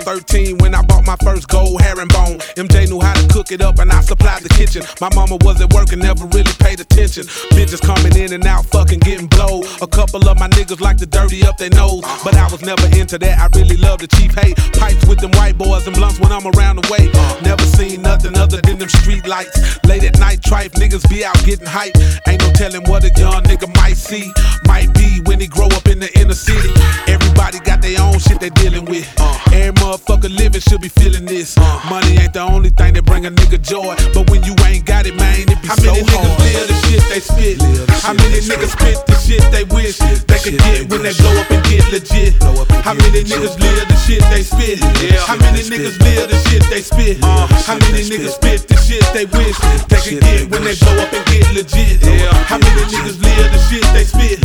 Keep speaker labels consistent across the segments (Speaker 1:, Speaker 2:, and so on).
Speaker 1: 13 when I bought my first gold herringbone. MJ knew how to cook it up and I supplied the kitchen. My mama wasn't working, never really paid attention. Bitches coming in and out, fucking getting blowed. A couple of my niggas like to dirty up their nose, but I was never into that. I really love the cheap hate. Pipes with them white boys and blunts when I'm around the way. Never seen nothing other than them street lights. Late at night, tripe niggas be out getting hype. Ain't no telling what a young nigga might see. Might be when he grow up in the inner city. Everybody got their own shit they dealing with. Every motherfucker living should be feeling this. Money ain't the only thing that bring a nigga joy, but when you ain't got it, man, it be so hard. How many niggas live the shit they spit? How many niggas spit the shit they wish they could get when they blow up and get legit? How many niggas live the shit they spit? How many niggas live the shit they spit? How many niggas spit the shit they wish they could get when they blow up and get legit? How many niggas live the shit they spit?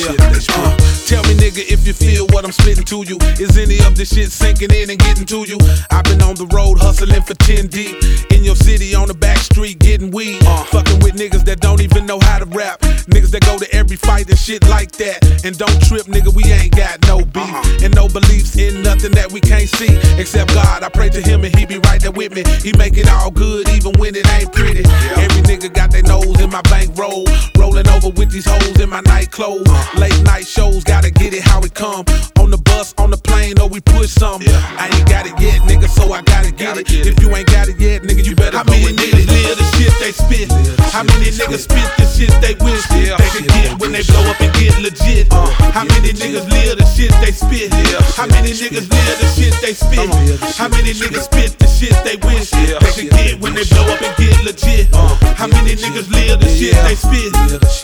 Speaker 1: Tell me, nigga, if you feel what I'm spitting to you. Is any of this shit sinking in and getting to you? I've been on the road hustling for 10 deep. In your city on the back street getting weed. Fucking with niggas that don't even know how to rap. Niggas that go to every fight and shit like that. And don't trip, nigga, we ain't got no beef. And no beliefs in nothing that we can't see. Except God, I pray to him and he be right there with me. He make it all good even when it ain't pretty. Every nigga got their nose in my bankroll. Rolling over with these hoes in my night clothes. Late night shows, gotta get it how it come. On the bus, on the plane, or we push something. I ain't got it yet, nigga, so I gotta get it. If you ain't got it yet, nigga, you better go and get it. How many niggas live the shit they spit? How many niggas spit the shit they wish they could get when they blow up and get legit? How many niggas live the shit they spit? How many niggas live the shit they spit? How many niggas spit the shit they wish they could get when they blow up and get legit? How many niggas live the shit they spit?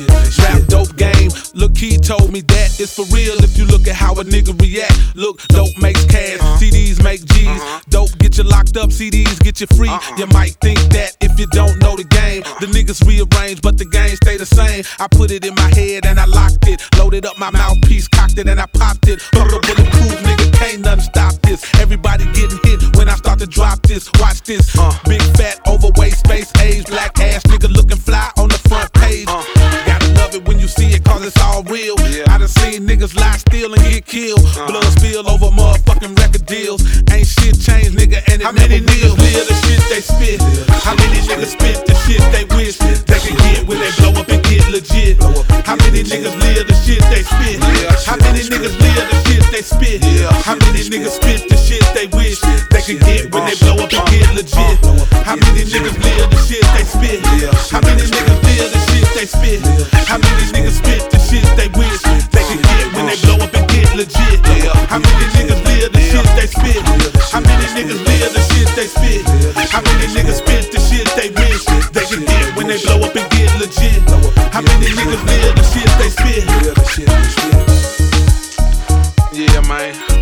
Speaker 1: Rap dope game, look, he told me that it's for real if you look at how a nigga react. Look, dope makes cash, CDs make G's. Dope get you locked up, CDs get you free. You might think that if you don't know the game. The niggas rearrange, but the game stay the same. I put it in my head and I locked it. Loaded up my mouthpiece, cocked it and I popped it. Fuck a bulletproof, nigga, can't nothing stop this. Everybody getting hit when I start to drop this. Watch this, big fat, overweight, space age, black ass nigga looking fly on the front page. Gotta love it when you see it cause it's all real. I done seen niggas lie still and get killed. Blood spill over motherfucking record deals. Ain't shit changed, nigga, and it how many niggas live the shit they spit? How many niggas spit the shit they wish they could get when they blow up and get legit? How many niggas live the shit they spit? How many niggas live the shit they spit? How many niggas spit the shit they wish they could get when they blow up and get legit? How many niggas live the shit they spit? How many niggas live the shit they spit? How many niggas spit the shit they wish they could get when they blow up and get legit? How many niggas live the shit they spit? How many niggas live the shit they spit? How many niggas spit the shit they wish they could get when they blow up and get legit? How many niggas live the shit they spit? Yeah, man.